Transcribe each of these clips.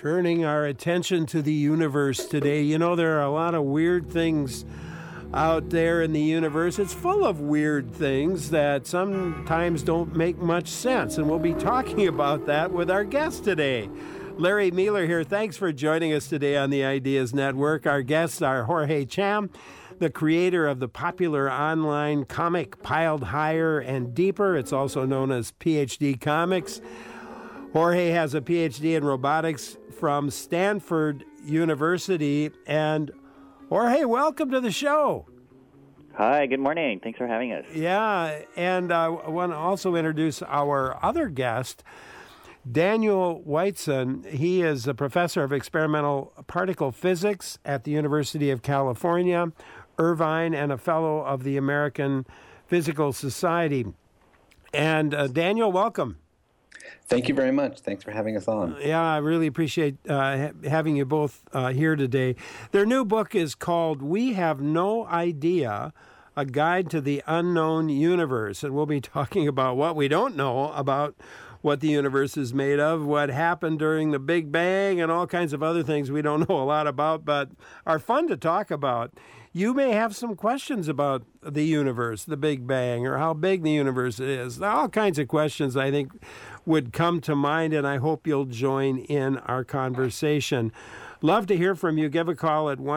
turning our attention to the universe today. You know, there are a lot of weird things out there in the universe. It's full of weird things that sometimes don't make much sense, and we'll be talking about that with our guest today. Larry Mueller here. Thanks for joining us today on the Ideas Network. Our guests are Jorge Cham, the creator of the popular online comic Piled Higher and Deeper. It's also known as PhD Comics. Jorge has a PhD in robotics from Stanford University. And Jorge, welcome to the show. Hi, good morning. Thanks for having us. Yeah, and I want to also introduce our other guest, Daniel Whiteson. He is a professor of experimental particle physics at the University of California, Irvine, and a fellow of the American Physical Society. And Daniel, welcome. Thank you very much. Thanks for having us on. Yeah, I really appreciate having you both here today. Their new book is called We Have No Idea, A Guide to the Unknown Universe. And we'll be talking about what we don't know about what the universe is made of, what happened during the Big Bang, and all kinds of other things we don't know a lot about, but are fun to talk about. You may have some questions about the universe, the Big Bang, or how big the universe is. All kinds of questions, I think, would come to mind, and I hope you'll join in our conversation. Love to hear from you. Give a call at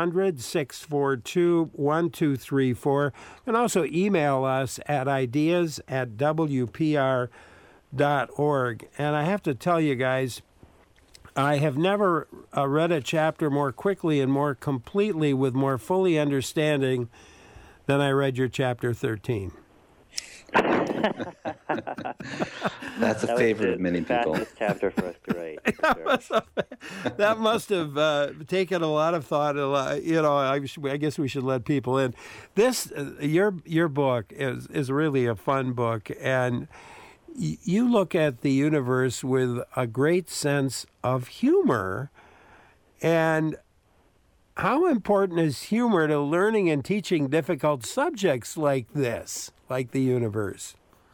1-800-642-1234. And also email us at ideas@wpr.org. And I have to tell you guys, I have never read a chapter more quickly and more completely with more fully understanding than I read your chapter 13. That's a favorite of many people. Fastest chapter for us to write. That must have taken a lot of thought. I guess we should let people in. This, your book is really a fun book, and you look at the universe with a great sense of humor. And how important is humor to learning and teaching difficult subjects like this, like the universe?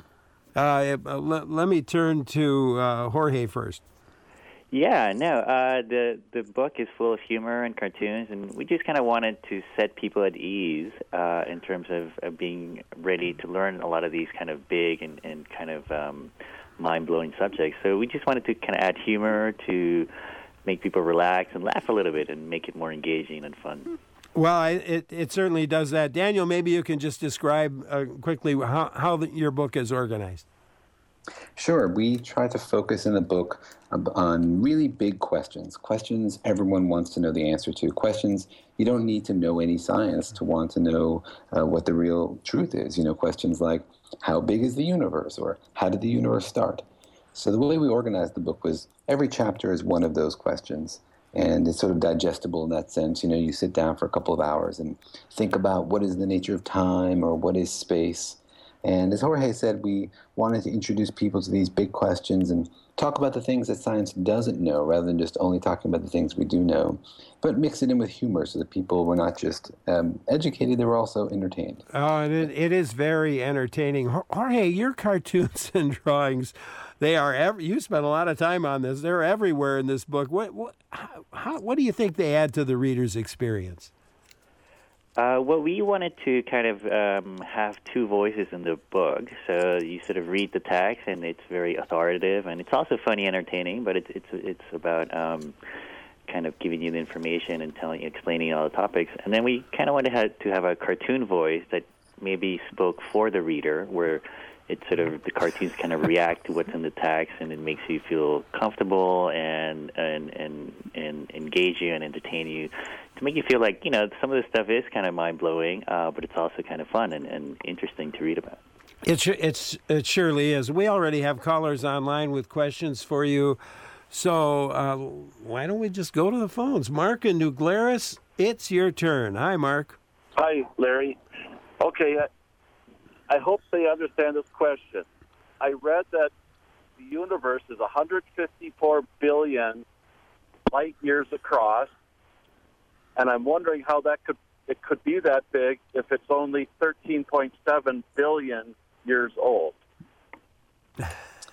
Let me turn to Jorge first. Yeah, no, the book is full of humor and cartoons, and we just kind of wanted to set people at ease in terms of being ready to learn a lot of these kind of big and kind of mind-blowing subjects. So we just wanted to kind of add humor to make people relax and laugh a little bit and make it more engaging and fun. Well, it certainly does that. Daniel, maybe you can just describe quickly how your book is organized. Sure. We try to focus in the book on really big questions everyone wants to know the answer to, questions you don't need to know any science to want to know what the real truth is. Questions like, how big is the universe, or how did the universe start? So the way we organized the book was every chapter is one of those questions. And it's sort of digestible in that sense. You sit down for a couple of hours and think about what is the nature of time or what is space. And as Jorge said, we wanted to introduce people to these big questions and talk about the things that science doesn't know rather than just only talking about the things we do know, but mix it in with humor so that people were not just educated, they were also entertained. Oh, it is very entertaining. Jorge, your cartoons and drawings, they are you spent a lot of time on this. They're everywhere in this book. What do you think they add to the reader's experience? Well, we wanted to kind of have two voices in the book. So you sort of read the text, and it's very authoritative, and it's also funny, entertaining. But it's about kind of giving you the information and explaining all the topics. And then we kind of wanted to have a cartoon voice that maybe spoke for the reader, where it's sort of the cartoons kind of react to what's in the text, and it makes you feel comfortable and engage you and entertain you, to make you feel like some of the stuff is kind of mind blowing, but it's also kind of fun and interesting to read about. It surely is. We already have callers online with questions for you, so why don't we just go to the phones? Mark in New Glarus, it's your turn. Hi, Mark. Hi, Larry. Okay. I hope they understand this question. I read that the universe is 154 billion light years across, and I'm wondering how it could be that big if it's only 13.7 billion years old.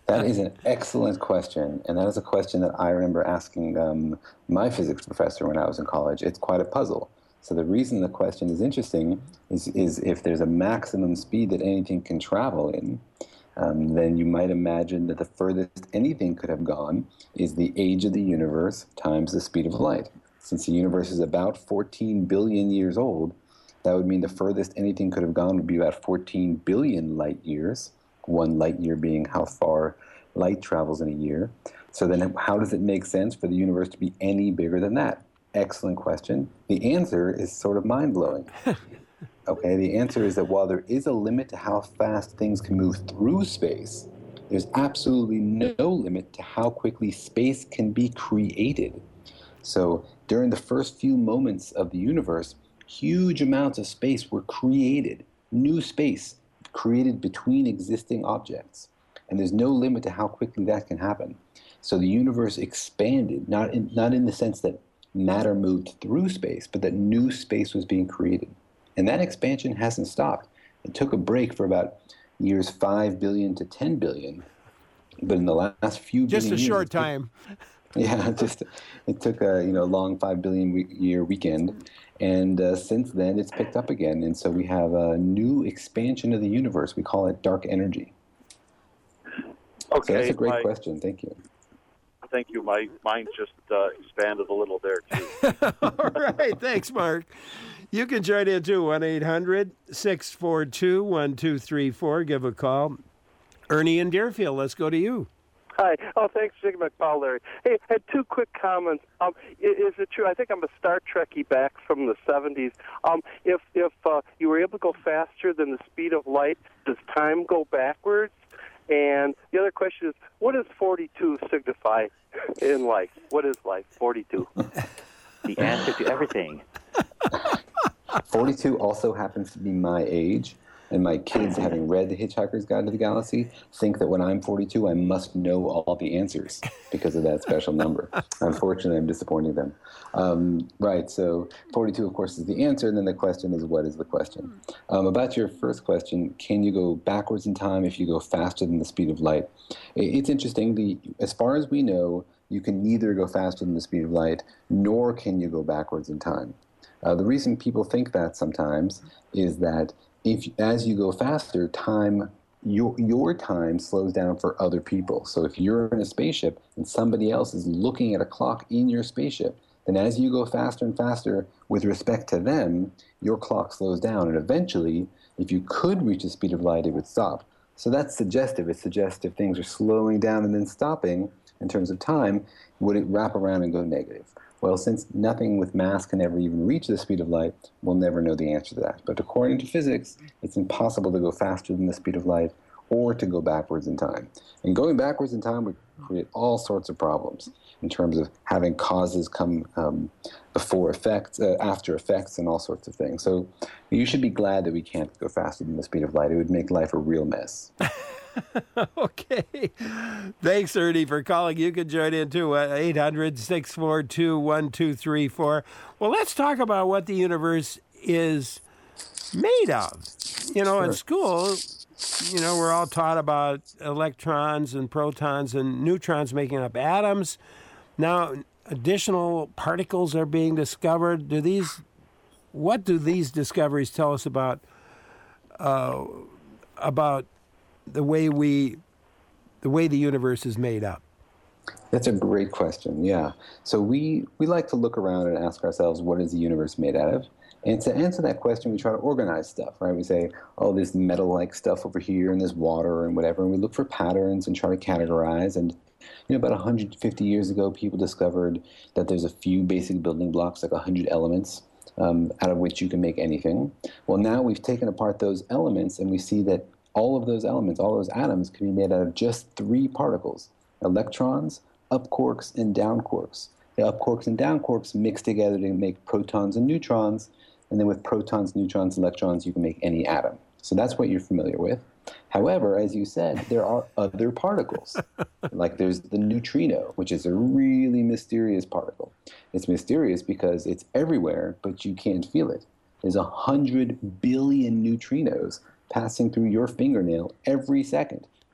That is an excellent question, and that is a question that I remember asking my physics professor when I was in college. It's quite a puzzle. So the reason the question is interesting is if there's a maximum speed that anything can travel in, then you might imagine that the furthest anything could have gone is the age of the universe times the speed of light. Since the universe is about 14 billion years old, that would mean the furthest anything could have gone would be about 14 billion light years, one light year being how far light travels in a year. So then how does it make sense for the universe to be any bigger than that? Excellent question. The answer is sort of mind-blowing. Okay, the answer is that while there is a limit to how fast things can move through space, there's absolutely no limit to how quickly space can be created. So during the first few moments of the universe, huge amounts of space were created, new space created between existing objects. And there's no limit to how quickly that can happen. So the universe expanded, not in the sense that matter moved through space, but that new space was being created. And that expansion hasn't stopped. It took a break for about years 5 billion to 10 billion. But in the last few Just billion a years, short time. Yeah, it took a long 5 billion year weekend, and since then it's picked up again, and so we have a new expansion of the universe. We call it dark energy. Okay, so that's a great question. Thank you. Thank you. My mind just expanded a little there too. All right, thanks, Mark. You can join in too, 1-800-642-1234. Give a call. Ernie in Deerfield, let's go to you. Hi. Oh, thanks for taking my call, Larry. Hey, I had two quick comments. Is it true? I think I'm a Star Trekkie back from the 70s. If you were able to go faster than the speed of light, does time go backwards? And the other question is, what does 42 signify in life? What is life, 42? The answer to everything. 42 also happens to be my age. And my kids, having read The Hitchhiker's Guide to the Galaxy, think that when I'm 42, I must know all the answers because of that special number. Unfortunately, I'm disappointing them. Right, so 42, of course, is the answer, and then the question is, what is the question? About your first question, can you go backwards in time if you go faster than the speed of light? It's interesting. As far as we know, you can neither go faster than the speed of light, nor can you go backwards in time. The reason people think that sometimes is that as you go faster, your time slows down for other people. So if you're in a spaceship and somebody else is looking at a clock in your spaceship, then as you go faster and faster with respect to them, your clock slows down. And eventually, if you could reach the speed of light, it would stop. So that's suggestive. It suggests if things are slowing down and then stopping in terms of time, would it wrap around and go negative? Well, since nothing with mass can ever even reach the speed of light, we'll never know the answer to that. But according to physics, it's impossible to go faster than the speed of light or to go backwards in time. And going backwards in time would create all sorts of problems in terms of having causes come before effects, after effects, and all sorts of things. So you should be glad that we can't go faster than the speed of light. It would make life a real mess. Okay. Thanks, Ernie, for calling. You can join in too, 800-642-1234. Well, let's talk about what the universe is made of. Sure. In school, we're all taught about electrons and protons and neutrons making up atoms. Now, additional particles are being discovered. What do these discoveries tell us about the way the universe is made up? That's a great question, yeah. So we like to look around and ask ourselves, what is the universe made out of? And to answer that question, we try to organize stuff, right? We say, oh, there's metal-like stuff over here, and there's water and whatever, and we look for patterns and try to categorize. And about 150 years ago, people discovered that there's a few basic building blocks, like 100 elements, out of which you can make anything. Well, now we've taken apart those elements, and we see that all of those elements, all those atoms, can be made out of just 3 particles: electrons, up quarks, and down quarks. The up quarks and down quarks mix together to make protons and neutrons, and then with protons, neutrons, electrons, you can make any atom. So that's what you're familiar with. However, as you said, there are other particles. Like there's the neutrino, which is a really mysterious particle. It's mysterious because it's everywhere, but you can't feel it. There's 100 billion neutrinos passing through your fingernail every second.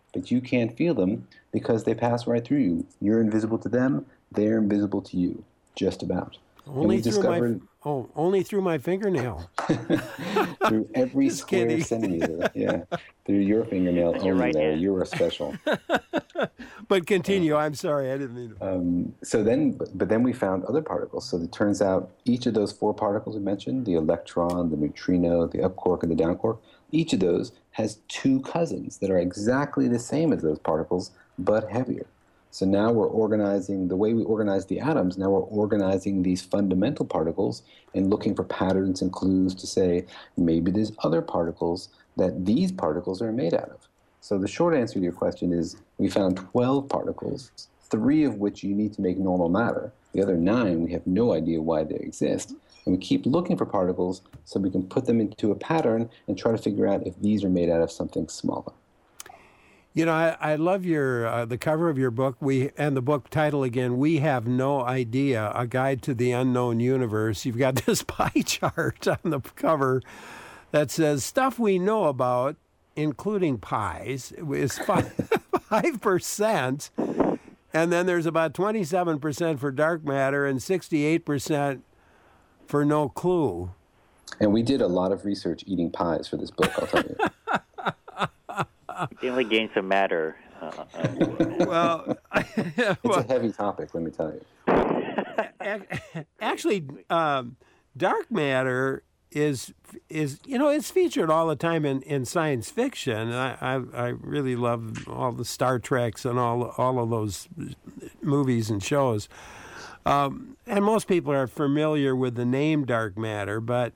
but you can't feel them because they pass right through you. You're invisible to them, they're invisible to you, just about. Only through my fingernail. Through every Just square kidding. centimeter. Yeah. Through your fingernail You're only, right, Larry. yeah. You are special. But continue. I'm sorry. I didn't mean to. But then we found other particles. So it turns out each of those 4 particles we mentioned, the electron, the neutrino, the up quark, and the down quark, each of those has 2 cousins that are exactly the same as those particles, but heavier. So now we're organizing, the way we organize the atoms, now we're organizing these fundamental particles and looking for patterns and clues to say, maybe there's other particles that these particles are made out of. So the short answer to your question is we found 12 particles, 3 of which you need to make normal matter. The other 9, we have no idea why they exist. And we keep looking for particles so we can put them into a pattern and try to figure out if these are made out of something smaller. You know, I love your the cover of your book. And the book title again. We Have No Idea: A Guide to the Unknown Universe. You've got this pie chart on the cover that says stuff we know about, including pies, is 5%, and then there's about 27% for dark matter and 68% for no clue. And we did a lot of research eating pies for this book, I'll tell you. You only gain some matter. Well, It's a heavy topic, let me tell you. actually, dark matter is it's featured all the time in science fiction. I really love all the Star Treks and all of those movies and shows. And most people are familiar with the name dark matter, but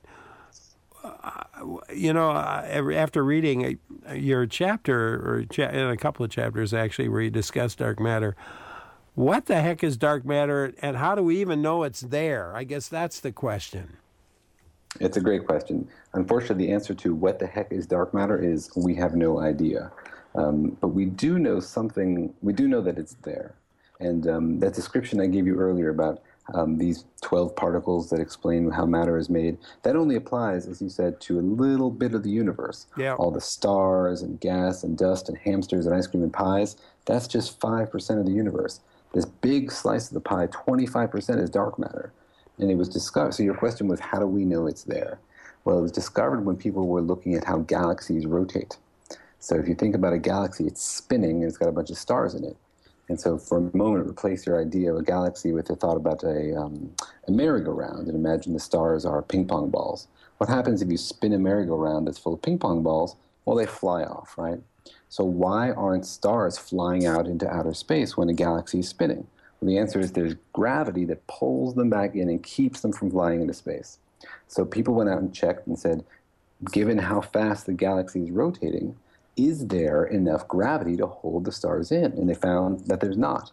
after reading your chapter, or in a couple of chapters actually, where you discuss dark matter, what the heck is dark matter, and how do we even know it's there? I guess that's the question. It's a great question. Unfortunately, the answer to what the heck is dark matter is we have no idea. But we do know something. We do know that it's there. And that description I gave you earlier about these 12 particles that explain how matter is made, that only applies, as you said, to a little bit of the universe. Yeah. All the stars and gas and dust and hamsters and ice cream and pies, that's just 5% of the universe. This big slice of the pie, 25% is dark matter. And it was discovered. So your question was, how do we know it's there? Well, it was discovered when people were looking at how galaxies rotate. So if you think about a galaxy, it's spinning and it's got a bunch of stars in it. And so for a moment, replace your idea of a galaxy with a thought about a merry-go-round, and imagine the stars are ping pong balls. What happens if you spin a merry-go-round that's full of ping pong balls? Well, they fly off, right? So why aren't stars flying out into outer space when a galaxy is spinning? Well, the answer is there's gravity that pulls them back in and keeps them from flying into space. So people went out and checked and said, given how fast the galaxy is rotating, is there enough gravity to hold the stars in? And they found that there's not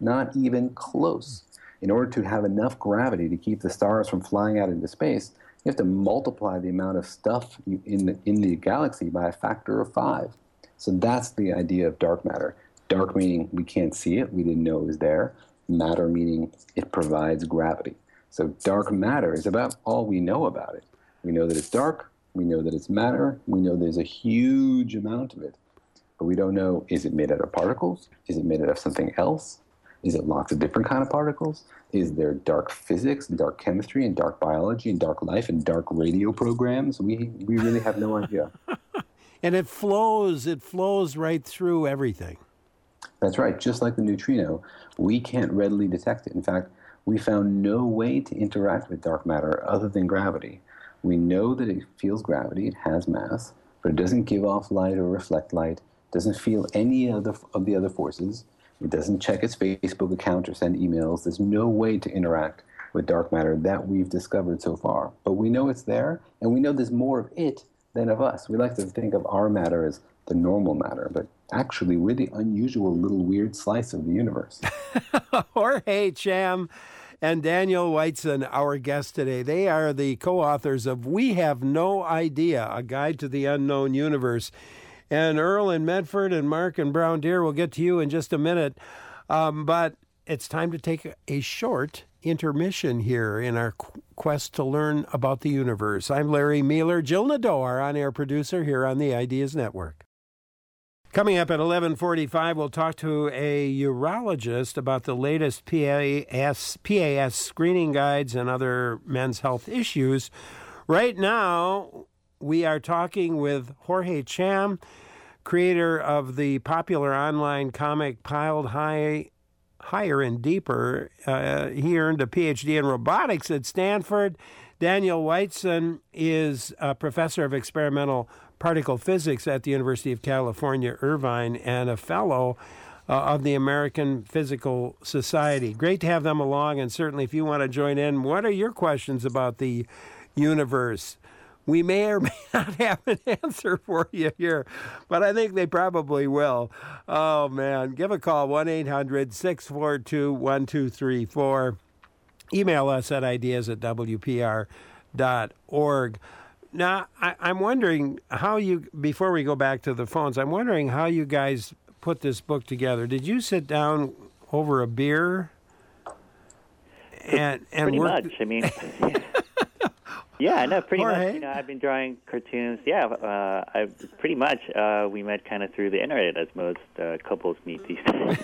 even close. In order to have enough gravity to keep the stars from flying out into space, you have to multiply the amount of stuff in the galaxy by a factor of 5. So that's the idea of dark matter. Dark meaning we can't see it, we didn't know it was there. Matter meaning it provides gravity. So dark matter is about all we know about it. We know that it's dark, we know that it's matter, we know there's a huge amount of it. But we don't know, is it made out of particles? Is it made out of something else? Is it lots of different kind of particles? Is there dark physics, and dark chemistry, and dark biology, and dark life, and dark radio programs? We really have no idea. And it flows right through everything. That's right. Just like the neutrino, we can't readily detect it. In fact, we found no way to interact with dark matter other than gravity. We know that it feels gravity, it has mass, but it doesn't give off light or reflect light, doesn't feel any of the other forces. It doesn't check its Facebook account or send emails. There's no way to interact with dark matter that we've discovered so far. But we know it's there, and we know there's more of it than of us. We like to think of our matter as the normal matter, but actually we're the unusual little weird slice of the universe. Jorge Cham and Daniel Whiteson, our guests today. They are the co-authors of We Have No Idea, A Guide to the Unknown Universe. And Earl in Medford and Mark in Brown Deer, we'll get to you in just a minute. But it's time to take a short intermission here in our quest to learn about the universe. I'm Larry Mueller. Jill Nadeau, our on-air producer here on the Ideas Network. Coming up at 11:45, we'll talk to a urologist about the latest PAS screening guides and other men's health issues. Right now, we are talking with Jorge Cham, creator of the popular online comic Piled Higher and Deeper. He earned a PhD in robotics at Stanford. Daniel Whiteson is a professor of experimental particle physics at the University of California, Irvine, and a fellow of the American Physical Society. Great to have them along, and certainly if you want to join in, what are your questions about the universe? We may or may not have an answer for you here, but I think they probably will. Oh, man. Give a call, 1-800-642-1234. Email us at ideas@wpr.org. Now, I'm wondering how you, before we go back to the phones, I'm wondering how you guys put this book together. Did you sit down over a beer and pretty work? much. I mean, yeah, no, pretty Jorge? much. You know, I've been drawing cartoons. Yeah, pretty much. We met kind of through the internet, as most couples meet these days.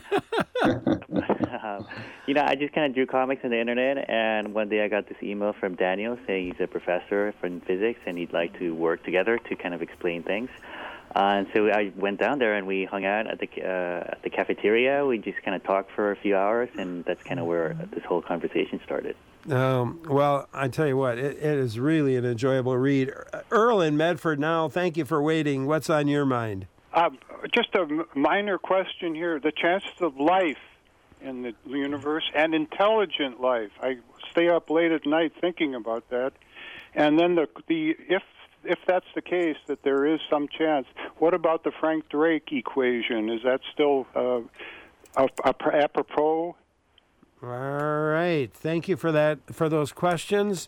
You know, I just kind of drew comics on the internet, and one day I got this email from Daniel saying he's a professor in physics and he'd like to work together to kind of explain things. And so I went down there and we hung out at the cafeteria. We just kind of talked for a few hours, and that's kind of where this whole conversation started. Well, I tell you what, it is really an enjoyable read. Earl in Medford now, thank you for waiting. What's on your mind? Just a minor question here. The chances of life in the universe and intelligent life. I stay up late at night thinking about that. And then if that's the case, that there is some chance, what about the Frank Drake equation? Is that still apropos? All right. Thank you for that, for those questions.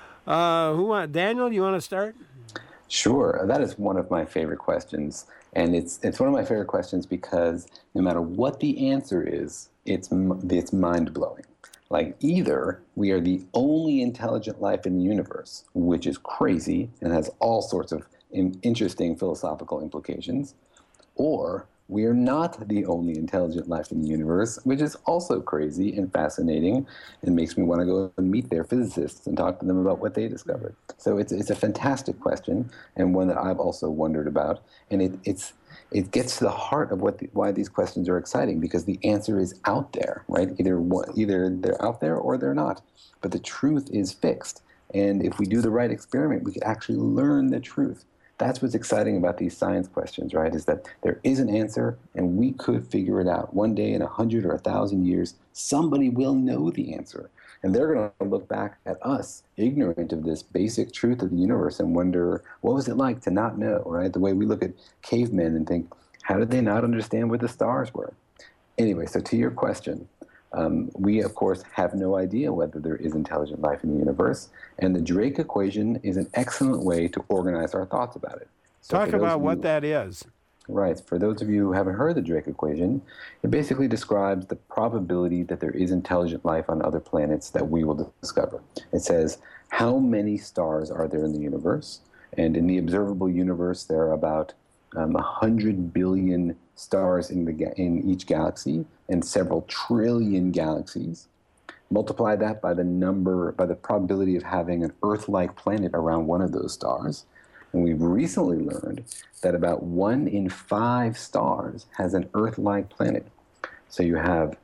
Daniel, you want to start? Sure. That is one of my favorite questions. And it's one of my favorite questions because no matter what the answer is, it's mind-blowing. Like, either we are the only intelligent life in the universe, which is crazy and has all sorts of interesting philosophical implications, or we are not the only intelligent life in the universe, which is also crazy and fascinating and makes me want to go and meet their physicists and talk to them about what they discovered. So it's a fantastic question, and one that I've also wondered about. And it gets to the heart of why these questions are exciting, because the answer is out there, right? Either they're out there or they're not. But the truth is fixed. And if we do the right experiment, we could actually learn the truth. That's what's exciting about these science questions, right? Is that there is an answer, and we could figure it out. One day in 100 or 1,000 years, somebody will know the answer. And they're going to look back at us, ignorant of this basic truth of the universe, and wonder, what was it like to not know, right? The way we look at cavemen and think, how did they not understand what the stars were? Anyway, so to your question, we, of course, have no idea whether there is intelligent life in the universe, and the Drake equation is an excellent way to organize our thoughts about it. So talk about what that is. Right. For those of you who haven't heard the Drake equation, it basically describes the probability that there is intelligent life on other planets that we will discover. It says, how many stars are there in the universe? And in the observable universe, there are about 100 billion stars in each galaxy and several trillion galaxies. Multiply that by the probability of having an Earth-like planet around one of those stars. And we've recently learned that about 1 in 5 stars has an Earth-like planet. So you have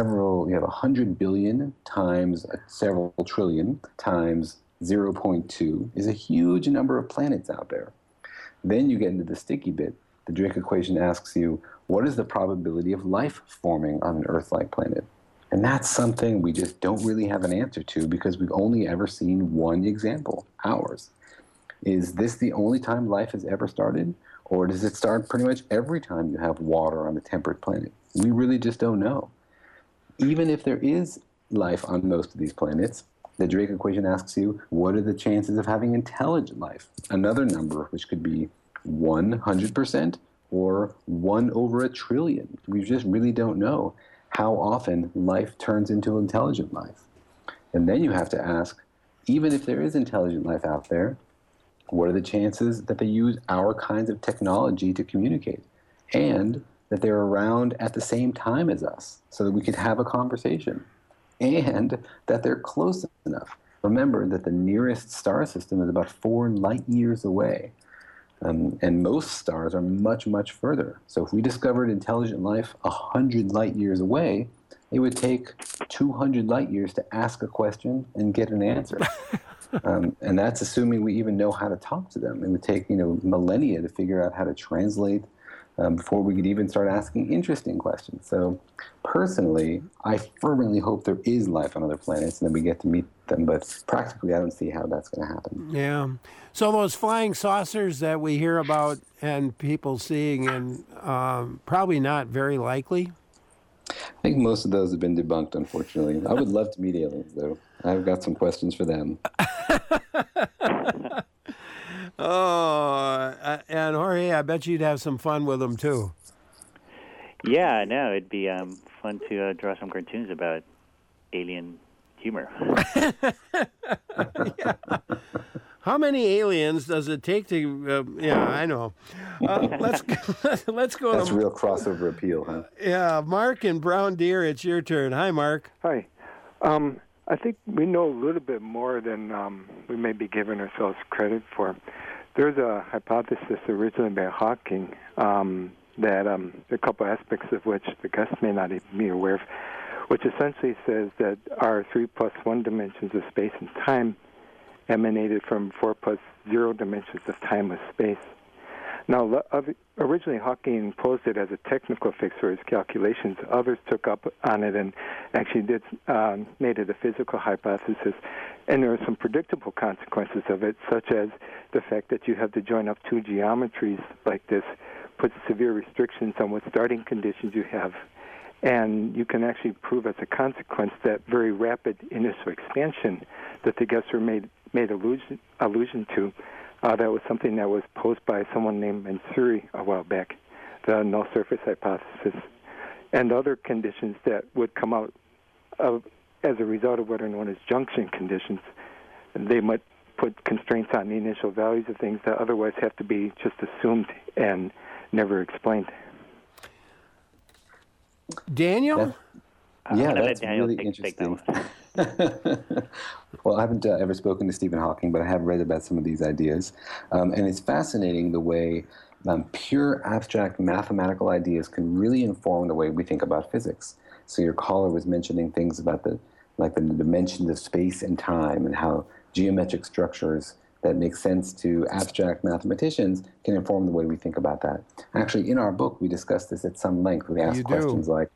100 billion times several trillion times 0.2 is a huge number of planets out there. Then you get into the sticky bit. The Drake equation asks you, what is the probability of life forming on an Earth-like planet? And that's something we just don't really have an answer to, because we've only ever seen one example, ours. Is this the only time life has ever started? Or does it start pretty much every time you have water on a temperate planet? We really just don't know. Even if there is life on most of these planets, the Drake equation asks you, what are the chances of having intelligent life? Another number, which could be 100% or 1 over a trillion. We just really don't know how often life turns into intelligent life. And then you have to ask, even if there is intelligent life out there, what are the chances that they use our kinds of technology to communicate? and that they're around at the same time as us so that we could have a conversation, and that they're close enough. Remember that the nearest star system is about 4 light years away. And most stars are much, much further. So if we discovered intelligent life 100 light years away, it would take 200 light years to ask a question and get an answer. And that's assuming we even know how to talk to them. It would take, millennia to figure out how to translate before we could even start asking interesting questions. So personally, I fervently hope there is life on other planets and that we get to meet them, but practically I don't see how that's going to happen. Yeah. So those flying saucers that we hear about and people seeing, and probably not very likely? I think most of those have been debunked, unfortunately. I would love to meet aliens, though. I've got some questions for them. Oh, and Jorge, I bet you'd have some fun with them, too. Yeah, no, it'd be fun to draw some cartoons about alien humor. Yeah. How many aliens does it take to? Yeah, I know. Let's go. That's real crossover appeal, huh? Yeah, Mark and Brown Deer, it's your turn. Hi, Mark. Hi. I think we know a little bit more than we may be giving ourselves credit for. There's a hypothesis originally by Hawking that there are a couple aspects of which the guests may not even be aware of, which essentially says that our 3 plus 1 dimensions of space and time emanated from 4 plus 0 dimensions of time with space. Now, originally Hawking posed it as a technical fix for his calculations. Others took up on it and actually made it a physical hypothesis. And there are some predictable consequences of it, such as the fact that you have to join up 2 geometries like this puts severe restrictions on what starting conditions you have. And you can actually prove as a consequence that very rapid initial expansion that the guests were made allusion to, that was something that was posed by someone named Mansouri a while back, the null surface hypothesis, and other conditions that would come out as a result of what are known as junction conditions. They might put constraints on the initial values of things that otherwise have to be just assumed and never explained. Daniel? That's really interesting. Well, I haven't ever spoken to Stephen Hawking, but I have read about some of these ideas. And it's fascinating the way pure abstract mathematical ideas can really inform the way we think about physics. So your caller was mentioning things about the dimensions of space and time and how geometric structures that make sense to abstract mathematicians can inform the way we think about that. Actually, in our book, we discuss this at some length. We ask questions like,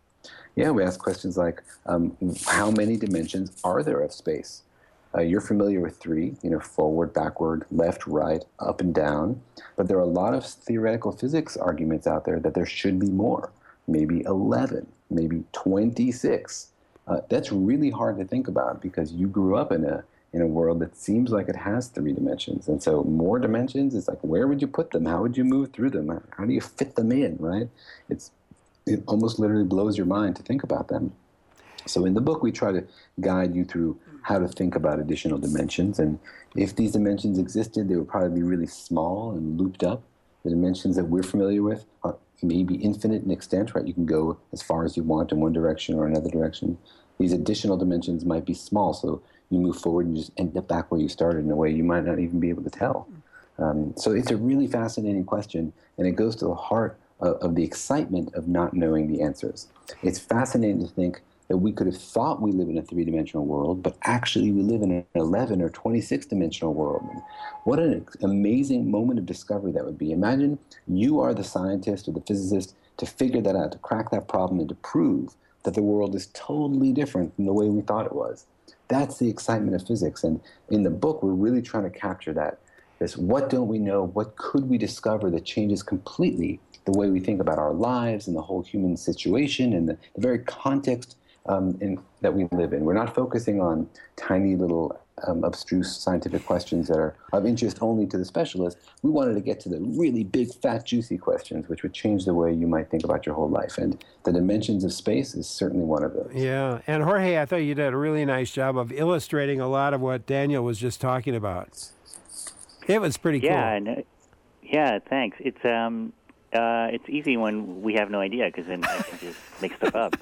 how many dimensions are there of space? You're familiar with 3, forward, backward, left, right, up, and down. But there are a lot of theoretical physics arguments out there that there should be more, maybe 11, maybe 26. That's really hard to think about because you grew up in a world that seems like it has 3 dimensions. And so more dimensions, it's like, where would you put them? How would you move through them? How do you fit them in, right? It almost literally blows your mind to think about them. So in the book, we try to guide you through how to think about additional dimensions. And if these dimensions existed, they would probably be really small and looped up. The dimensions that we're familiar with are maybe infinite in extent, right? You can go as far as you want in one direction or another direction. These additional dimensions might be small, so you move forward and just end up back where you started in a way you might not even be able to tell. So it's a really fascinating question, and it goes to the heart of the excitement of not knowing the answers. It's fascinating to think that we could have thought we live in a 3-dimensional world, but actually we live in an 11 or 26-dimensional world. And what an amazing moment of discovery that would be. Imagine you are the scientist or the physicist to figure that out, to crack that problem, and to prove that the world is totally different from the way we thought it was. That's the excitement of physics. And in the book, we're really trying to capture that. This, what don't we know? What could we discover that changes completely the way we think about our lives and the whole human situation and the very context that we live in? We're not focusing on tiny little abstruse scientific questions that are of interest only to the specialist. We wanted to get to the really big, fat, juicy questions, which would change the way you might think about your whole life. And the dimensions of space is certainly one of those. Yeah. And Jorge, I thought you did a really nice job of illustrating a lot of what Daniel was just talking about. It was pretty cool. Yeah, thanks. It's It's easy when we have no idea, because then I can just make stuff up.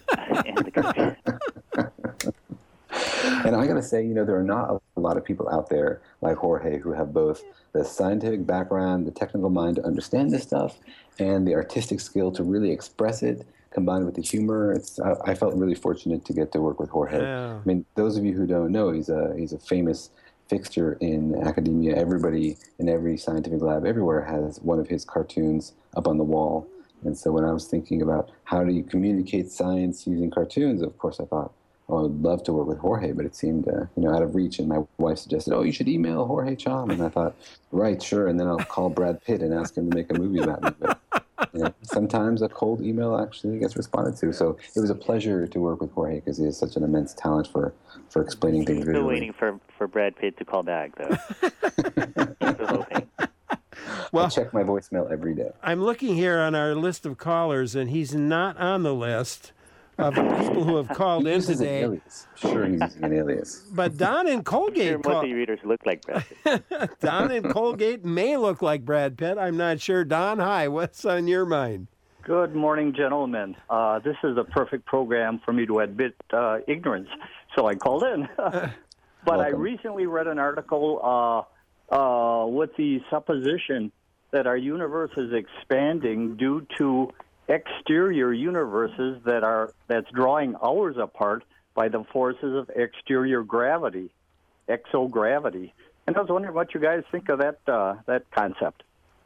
And I got to say, there are not a lot of people out there like Jorge who have both the scientific background, the technical mind to understand this stuff, and the artistic skill to really express it, combined with the humor. I felt really fortunate to get to work with Jorge. Yeah. I mean, those of you who don't know, he's a famous fixture in academia. Everybody in every scientific lab everywhere has one of his cartoons up on the wall. And so when I was thinking about how do you communicate science using cartoons, of course I thought, oh, I'd love to work with Jorge, but it seemed out of reach. And my wife suggested, oh, you should email Jorge Cham. And I thought, right, sure. And then I'll call Brad Pitt and ask him to make a movie about me. But sometimes a cold email actually gets responded to. So it was a pleasure to work with Jorge because he has such an immense talent for explaining things visually. Still waiting for Brad Pitt to call back, though. Still hoping. Well, I check my voicemail every day. I'm looking here on our list of callers, and he's not on the list of people who have called in today. An alias. Sure, he's using an alias. But Don in Colgate. I'm sure most of your readers look like Brad Pitt. Don in Colgate may look like Brad Pitt. I'm not sure. Don, hi. What's on your mind? Good morning, gentlemen. This is a perfect program for me to admit ignorance, so I called in. But Welcome. I recently read an article with the supposition that our universe is expanding due to exterior universes that's drawing ours apart by the forces of exterior gravity, exogravity. And I was wondering what you guys think of that concept.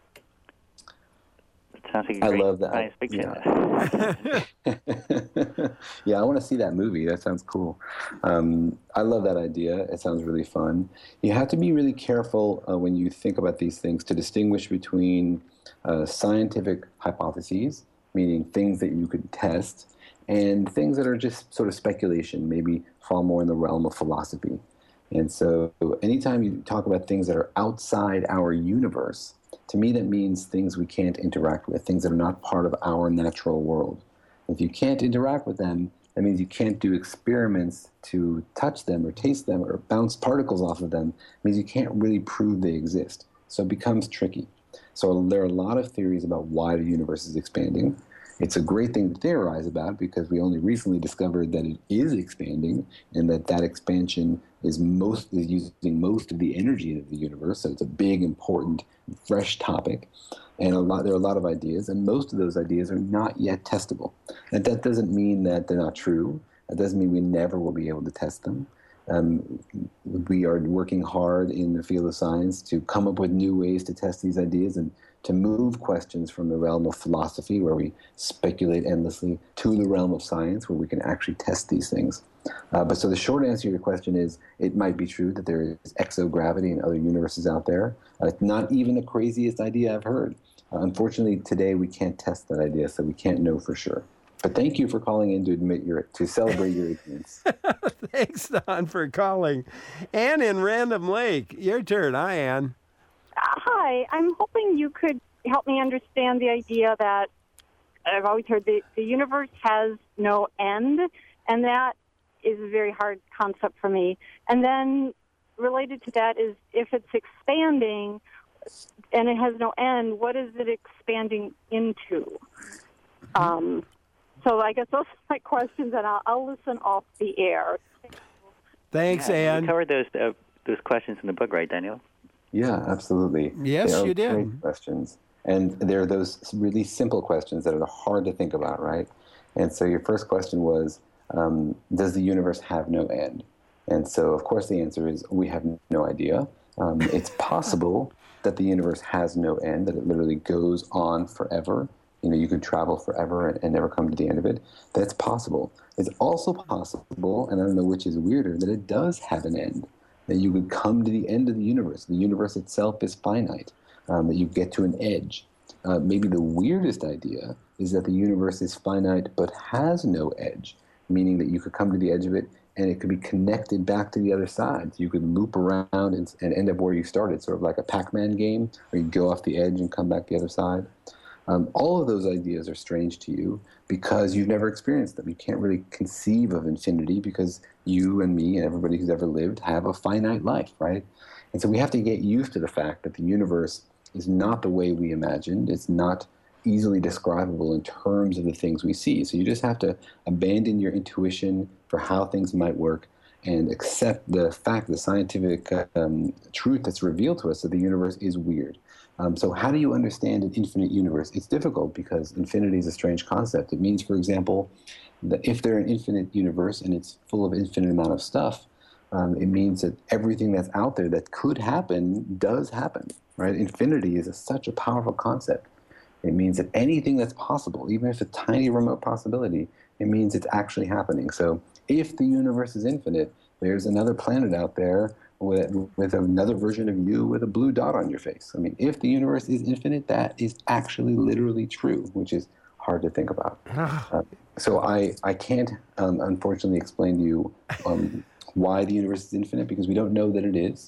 Sounds like a I great love that. science fiction. Yeah, I want to see that movie. That sounds cool. I love that idea. It sounds really fun. You have to be really careful when you think about these things to distinguish between scientific hypotheses, meaning things that you could test, and things that are just sort of speculation, maybe fall more in the realm of philosophy. And so anytime you talk about things that are outside our universe, to me that means things we can't interact with, things that are not part of our natural world. If you can't interact with them, that means you can't do experiments to touch them or taste them or bounce particles off of them. It means you can't really prove they exist. So it becomes tricky. So there are a lot of theories about why the universe is expanding. It's a great thing to theorize about because we only recently discovered that it is expanding and that expansion is using most of the energy of the universe. So it's a big, important, fresh topic. And there are a lot of ideas, and most of those ideas are not yet testable. And that doesn't mean that they're not true. That doesn't mean we never will be able to test them. We are working hard in the field of science to come up with new ways to test these ideas and to move questions from the realm of philosophy, where we speculate endlessly, to the realm of science, where we can actually test these things. But so the short answer to your question is, it might be true that there is exogravity in other universes out there. It's not even the craziest idea I've heard. Unfortunately, today we can't test that idea, so we can't know for sure. But thank you for calling in to celebrate your ignorance. Thanks, Don, for calling. Ann in Random Lake, your turn. Hi, Ann. Hi. I'm hoping you could help me understand the idea that I've always heard the universe has no end, and that is a very hard concept for me. And then related to that is, if it's expanding and it has no end, what is it expanding into? So I guess those are my questions, and I'll listen off the air. Thanks, Ann. You covered those questions in the book, right, Daniel? Yeah, absolutely. Yes, they are you did. Great questions. And there are those really simple questions that are hard to think about, right? And so your first question was, does the universe have no end? And so, of course, the answer is we have no idea. It's possible that the universe has no end, that it literally goes on forever. You could travel forever and never come to the end of it. That's possible. It's also possible, and I don't know which is weirder, that it does have an end, that you could come to the end of the universe. The universe itself is finite, that you get to an edge. Maybe the weirdest idea is that the universe is finite but has no edge, meaning that you could come to the edge of it and it could be connected back to the other side. So you could loop around and end up where you started, sort of like a Pac-Man game, where you go off the edge and come back the other side. All of those ideas are strange to you because you've never experienced them. You can't really conceive of infinity because you and me and everybody who's ever lived have a finite life, right? And so we have to get used to the fact that the universe is not the way we imagined. It's not easily describable in terms of the things we see. So you just have to abandon your intuition for how things might work and accept the fact, the scientific truth that's revealed to us that the universe is weird. So how do you understand an infinite universe? It's difficult because infinity is a strange concept. It means, for example, that if there's an infinite universe and it's full of infinite amount of stuff, it means that everything that's out there that could happen does happen, right? Infinity is such a powerful concept. It means that anything that's possible, even if it's a tiny remote possibility, it means it's actually happening. So if the universe is infinite, there's another planet out there with another version of you with a blue dot on your face. I mean, if the universe is infinite, that is actually literally true, which is hard to think about. So I can't, unfortunately, explain to you why the universe is infinite, because we don't know that it is.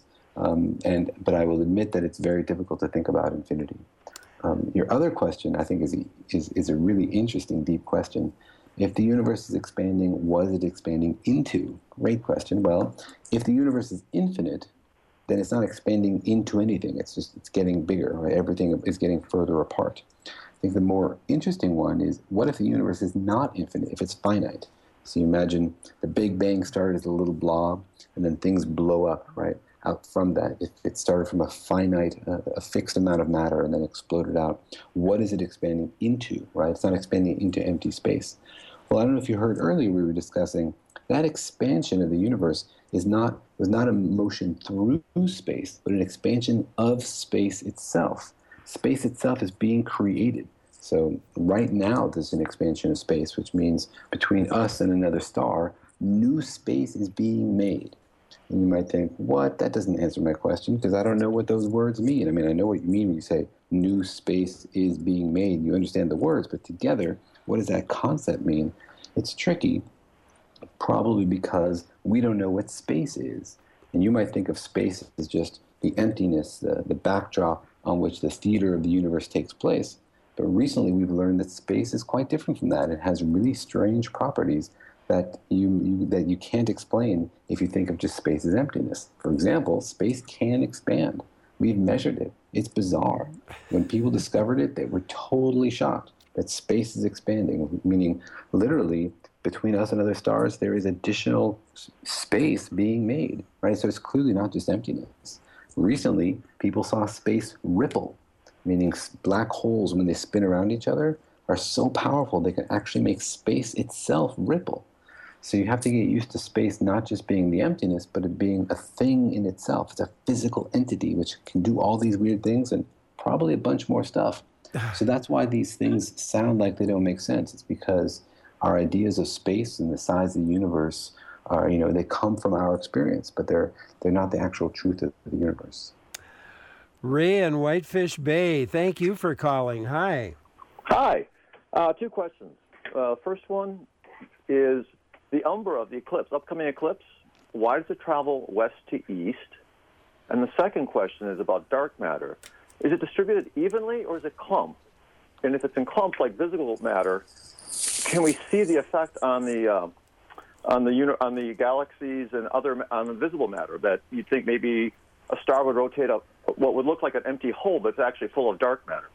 But I will admit that it's very difficult to think about infinity. Your other question, I think, is a really interesting, deep question. If the universe is expanding, what is it expanding into? Great question. Well, if the universe is infinite, then it's not expanding into anything. It's getting bigger. Right? Everything is getting further apart. I think the more interesting one is, what if the universe is not infinite, if it's finite? So you imagine the Big Bang started as a little blob, and then things blow up, right? Out from that. If it started from a finite, a fixed amount of matter and then exploded out, what is it expanding into, right? It's not expanding into empty space. Well, I don't know if you heard earlier we were discussing that expansion of the universe was not a motion through space, but an expansion of space itself. Space itself is being created. So right now there's an expansion of space, which means between us and another star, new space is being made. And you might think, what? That doesn't answer my question, because I don't know what those words mean. I mean, I know what you mean when you say new space is being made. You understand the words, but together, what does that concept mean? It's tricky, probably because we don't know what space is. And you might think of space as just the emptiness, the backdrop on which the theater of the universe takes place. But recently we've learned that space is quite different from that. It has really strange properties that you can't explain if you think of just space as emptiness. For example, space can expand. We've measured it. It's bizarre. When people discovered it, they were totally shocked that space is expanding, meaning literally between us and other stars, there is additional space being made, right? So it's clearly not just emptiness. Recently, people saw space ripple, meaning black holes, when they spin around each other, are so powerful they can actually make space itself ripple. So you have to get used to space not just being the emptiness, but it being a thing in itself. It's a physical entity which can do all these weird things and probably a bunch more stuff. So that's why these things sound like they don't make sense. It's because our ideas of space and the size of the universe are, they come from our experience, but they're not the actual truth of the universe. Ray in Whitefish Bay, thank you for calling. Hi. Hi. Two questions. First one is the umbra of the eclipse, upcoming eclipse. Why does it travel west to east? And the second question is about dark matter. Is it distributed evenly or is it clumped? And if it's in clumps like visible matter, can we see the effect on the galaxies and on the visible matter, that you'd think maybe a star would rotate up what would look like an empty hole, but it's actually full of dark matter?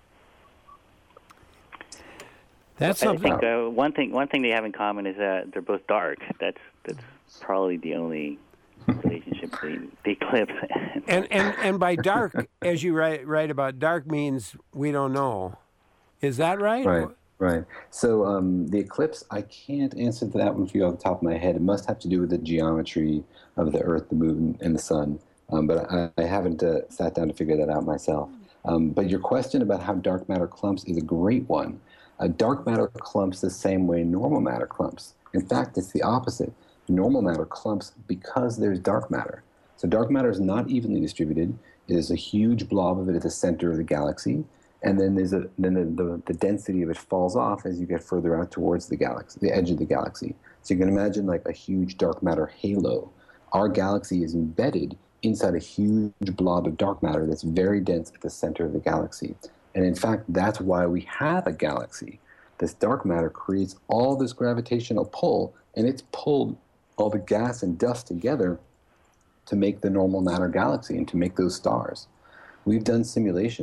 That's something. I think one thing they have in common is that they're both dark. That's probably the only relationship between the eclipse and by dark, as you write about, dark means we don't know. Is that right? Right. So the eclipse, I can't answer that one for you off the top of my head. It must have to do with the geometry of the Earth, the Moon, and the Sun. But I haven't sat down to figure that out myself. But your question about how dark matter clumps is a great one. Dark matter clumps the same way normal matter clumps. In fact, it's the opposite. Normal matter clumps because there's dark matter. So dark matter is not evenly distributed. It is a huge blob of it at the center of the galaxy. And then the density of it falls off as you get further out towards the galaxy, the edge of the galaxy. So you can imagine like a huge dark matter halo. Our galaxy is embedded inside a huge blob of dark matter that's very dense at the center of the galaxy. And in fact, that's why we have a galaxy. This dark matter creates all this gravitational pull, and it's pulled all the gas and dust together to make the normal matter galaxy and to make those stars. We've done simulations.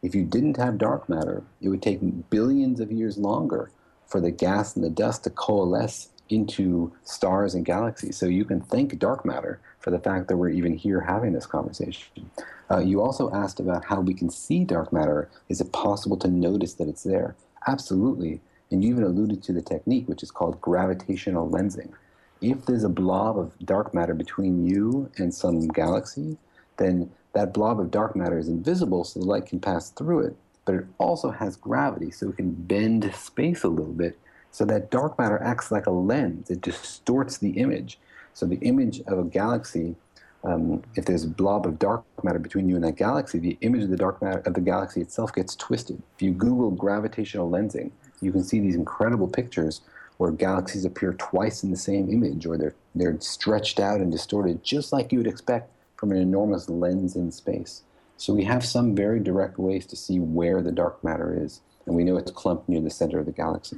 If you didn't have dark matter, it would take billions of years longer for the gas and the dust to coalesce into stars and galaxies. So you can thank dark matter for the fact that we're even here having this conversation. You also asked about how we can see dark matter. Is it possible to notice that it's there? Absolutely. And you even alluded to the technique, which is called gravitational lensing. If there's a blob of dark matter between you and some galaxy, then that blob of dark matter is invisible, so the light can pass through it. But it also has gravity, so it can bend space a little bit. So that dark matter acts like a lens. It distorts the image. So the image of a galaxy, if there's a blob of dark matter between you and that galaxy, the image of the dark matter of the galaxy itself gets twisted. If you Google gravitational lensing, you can see these incredible pictures where galaxies appear twice in the same image, or they're stretched out and distorted, just like you would expect from an enormous lens in space. So we have some very direct ways to see where the dark matter is, and we know it's clumped near the center of the galaxy.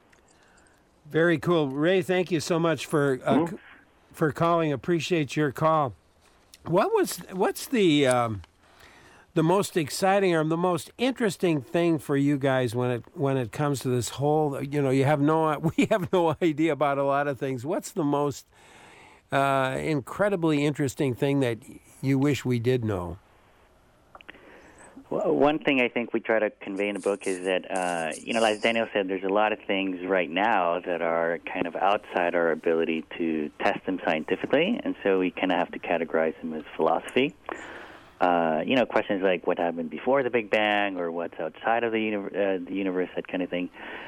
Very cool. Ray, thank you so much for calling. Appreciate your call. What's the most exciting or the most interesting thing for you guys when it comes to this whole, we have no idea about a lot of things. What's the most incredibly interesting thing that you wish we did know? Well, one thing I think we try to convey in the book is that, as Daniel said, there's a lot of things right now that are kind of outside our ability to test them scientifically, and so we kind of have to categorize them as philosophy. Questions like what happened before the Big Bang or what's outside of the universe, that kind of thing.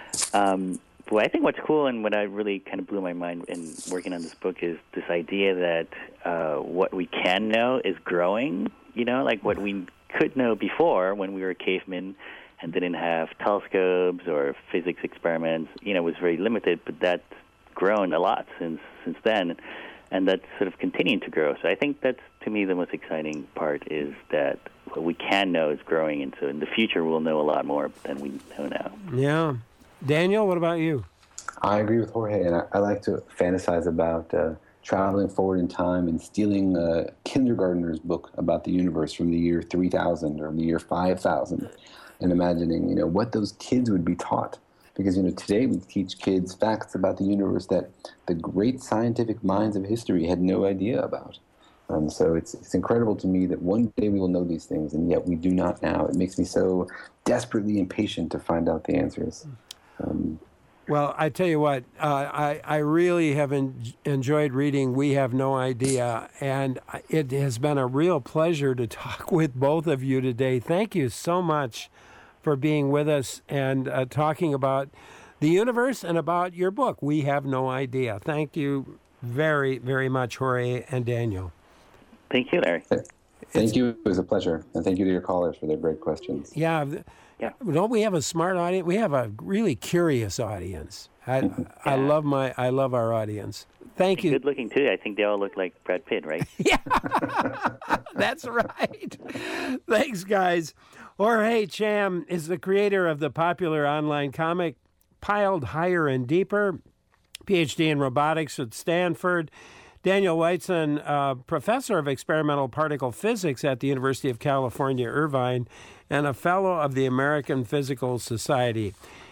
Well, I think what's cool and what I really kind of blew my mind in working on this book is this idea that what we can know is growing, like what we could know before when we were cavemen and didn't have telescopes or physics experiments, was very limited, but that's grown a lot since then, and that's sort of continuing to grow. So I think that's, to me, the most exciting part is that what we can know is growing, and so in the future we'll know a lot more than we know now. Yeah. Daniel, what about you? I agree with Jorge, and I like to fantasize about traveling forward in time and stealing a kindergartner's book about the universe from the year 3000 or the year 5000 and imagining, what those kids would be taught. Because, today we teach kids facts about the universe that the great scientific minds of history had no idea about. So it's incredible to me that one day we will know these things, and yet we do not now. It makes me so desperately impatient to find out the answers. Well, I tell you what, I really have enjoyed reading We Have No Idea, and it has been a real pleasure to talk with both of you today. Thank you so much for being with us and talking about the universe and about your book, We Have No Idea. Thank you very, very much, Jorge and Daniel. Thank you, Larry. Thank you. It was a pleasure. And thank you to your callers for their great questions. Yeah. Don't we have a smart audience? We have a really curious audience. I love our audience. Thank you. Good looking too. I think they all look like Brad Pitt, right? Yeah, that's right. Thanks, guys. Jorge Cham is the creator of the popular online comic Piled Higher and Deeper, PhD in robotics at Stanford. Daniel Whiteson, professor of experimental particle physics at the University of California, Irvine, and a fellow of the American Physical Society.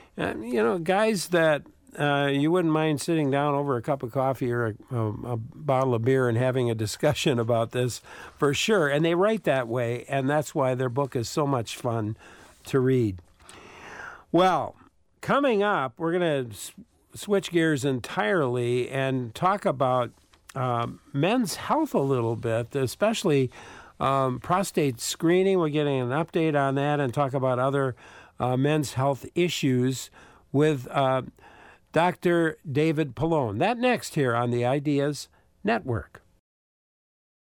Guys that you wouldn't mind sitting down over a cup of coffee or a bottle of beer and having a discussion about this for sure. And they write that way, and that's why their book is so much fun to read. Well, coming up, we're going to switch gears entirely and talk about men's health a little bit, especially prostate screening. We're getting an update on that and talk about other men's health issues with Dr. David Pallone. That next here on the Ideas Network.